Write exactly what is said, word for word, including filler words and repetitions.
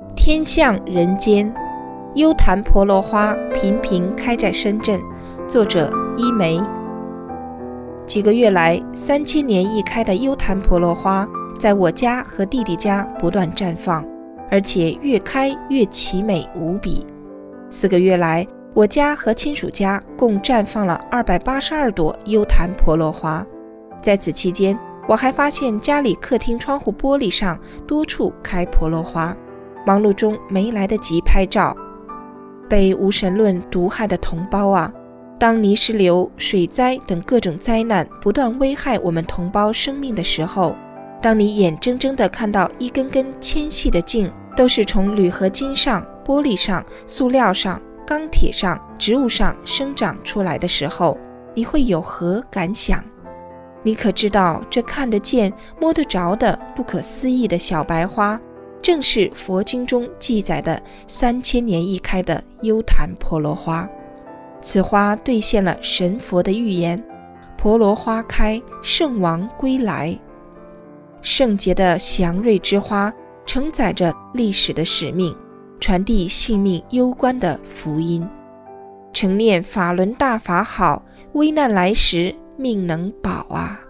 天象人间，幽檀婆罗花频频开在深圳。作者一梅。几个月来，三千年一开的幽檀婆罗花在我家和弟弟家不断绽放，而且越开越奇美无比。四个月来，我家和亲属家共绽放了二百八十二朵幽檀婆罗花。在此期间，我还发现家里客厅窗户玻璃上多处开婆罗花，忙碌中没来得及拍照。被无神论毒害的同胞啊，当泥石流、水灾等各种灾难不断危害我们同胞生命的时候，当你眼睁睁地看到一根根纤细的茎都是从铝合金上、玻璃上、塑料上、钢铁上、植物上生长出来的时候，你会有何感想？你可知道这看得见、摸得着的不可思议的小白花，正是佛经中记载的三千年一开的幽檀婆罗花。此花兑现了神佛的预言，婆罗花开，圣王归来。圣洁的祥瑞之花承载着历史的使命，传递性命攸关的福音。诚念法轮大法好，危难来时命能保啊！